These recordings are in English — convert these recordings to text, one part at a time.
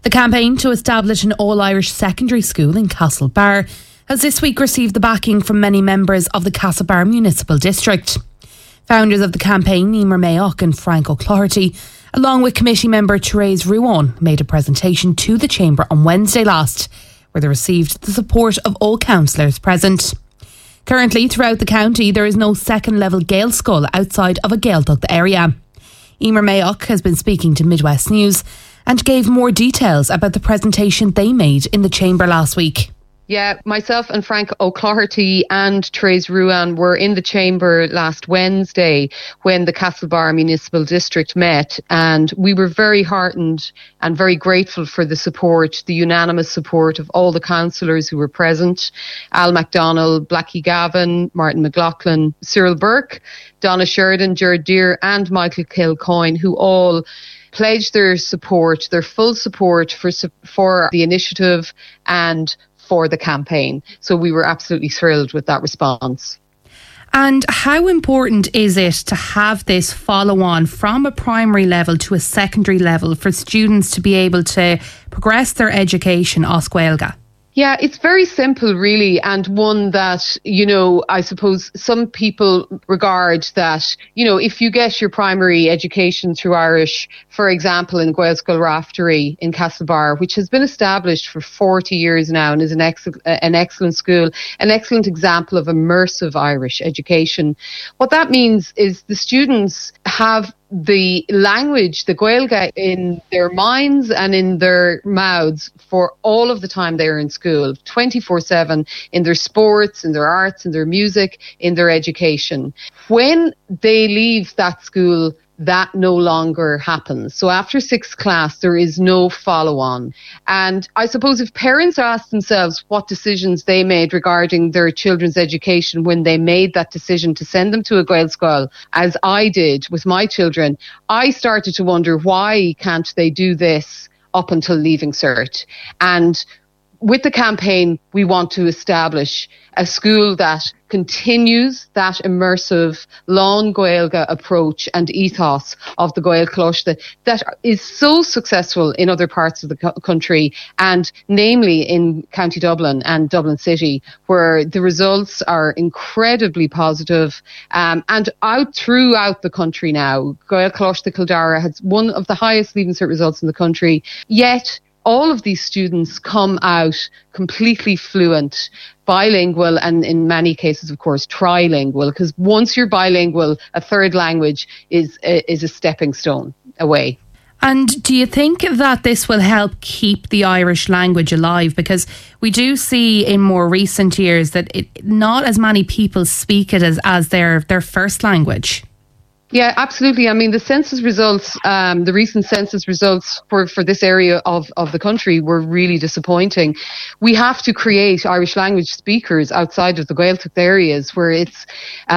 The campaign to establish an all-Irish secondary school in Castlebar has this week received the backing from many members of the Castlebar Municipal District. Founders of the campaign, Emer Mayock and Frank O'Claherty, along with committee member Therese Ruan, made a presentation to the Chamber on Wednesday last, where they received the support of all councillors present. Currently, throughout the county, there is no second-level Gael school outside of a Gaeltacht area. Emer Mayock has been speaking to Midwest News and gave more details about the presentation they made in the Chamber last week. Yeah, myself and Frank O'Claherty and Therese Ruan were in the Chamber last Wednesday when the Castlebar Municipal District met, and we were very heartened and very grateful for the support, the unanimous support of all the councillors who were present. Al MacDonald, Blackie Gavin, Martin McLaughlin, Cyril Burke, Donna Sheridan, Gerard Deere and Michael Kilcoyne, who all pledged their support, their full support for the initiative and for the campaign. So we were absolutely thrilled with that response. And how important is it to have this follow-on from a primary level to a secondary level for students to be able to progress their education as Gaeilge? Yeah, it's very simple, really, and one that, I suppose some people regard that, if you get your primary education through Irish, for example, in Gaelscoil Raftery in Castlebar, which has been established for 40 years now and is an excellent school, an excellent example of immersive Irish education. What that means is the students have the language, the Gaeilge, in their minds and in their mouths for all of the time they are in school, 24/7, in their sports, in their arts, in their music, in their education. When they leave that school, that no longer happens. So after sixth class, there is no follow-on. And I suppose if parents ask themselves what decisions they made regarding their children's education when they made that decision to send them to a Gael school, as I did with my children, I started to wonder, why can't they do this up until leaving cert? And with the campaign, we want to establish a school that continues that immersive, long Gaeilge approach and ethos of the Gael Cloiste that is so successful in other parts of the country, and namely in County Dublin and Dublin City, where the results are incredibly positive, and out throughout the country now. Gael Cloiste Kildare has one of the highest Leaving Cert results in the country, yet all of these students come out completely fluent, bilingual, and in many cases, of course, trilingual, because once you're bilingual, a third language is a stepping stone away. And do you think that this will help keep the Irish language alive? Because we do see in more recent years that not as many people speak it as their first language. Yeah, absolutely. I mean, the census results, the recent census results for this area of the country were really disappointing. We have to create Irish language speakers outside of the Gaeltacht areas where it's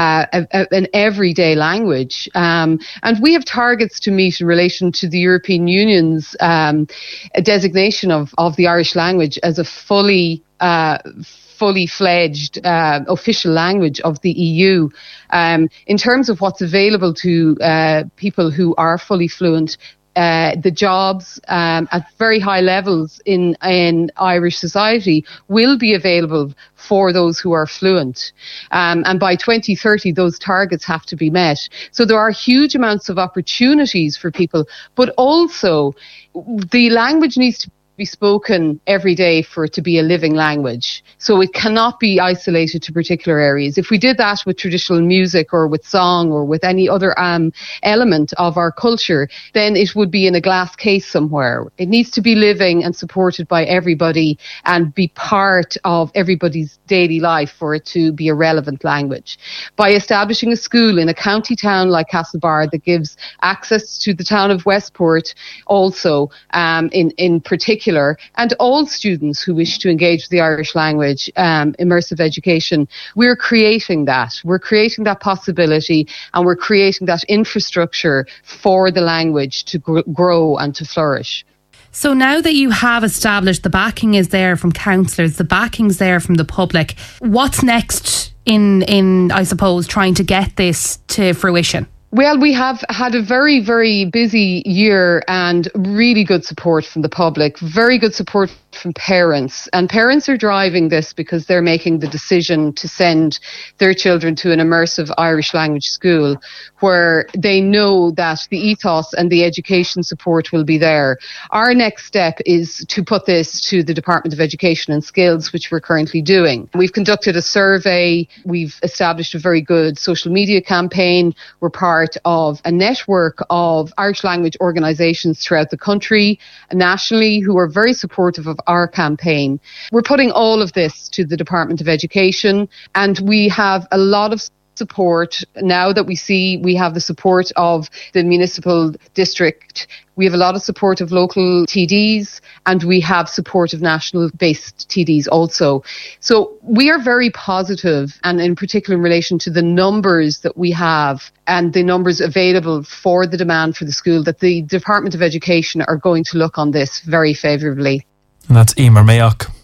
an everyday language. And we have targets to meet in relation to the European Union's designation of the Irish language as a fully fledged official language of the EU. In terms of what's available to people who are fully fluent, the jobs at very high levels in Irish society will be available for those who are fluent. And by 2030, those targets have to be met. So there are huge amounts of opportunities for people, but also the language needs to be spoken every day for it to be a living language. So it cannot be isolated to particular areas. If we did that with traditional music or with song or with any other element of our culture, then it would be in a glass case somewhere. It needs to be living and supported by everybody and be part of everybody's daily life for it to be a relevant language. By establishing a school in a county town like Castlebar that gives access to the town of Westport also in particular, and all students who wish to engage with the Irish language, immersive education, we're creating that. We're creating that possibility, and we're creating that infrastructure for the language to grow and to flourish. So now that you have established the backing is there from councillors, the backing's there from the public, what's next in I suppose, trying to get this to fruition? Well, we have had a very, very busy year and really good support from the public, very good support from parents. And parents are driving this because they're making the decision to send their children to an immersive Irish language school where they know that the ethos and the education support will be there. Our next step is to put this to the Department of Education and Skills, which we're currently doing. We've conducted a survey. We've established a very good social media campaign. We're part of a network of Irish language organisations throughout the country and nationally who are very supportive of our campaign. We're putting all of this to the Department of Education, and we have a lot of support now that we have the support of the municipal district. We have a lot of support of local TDs, and we have support of national-based TDs also. So we are very positive, and in particular in relation to the numbers that we have and the numbers available for the demand for the school, that the Department of Education are going to look on this very favourably. And that's Emer Mayock.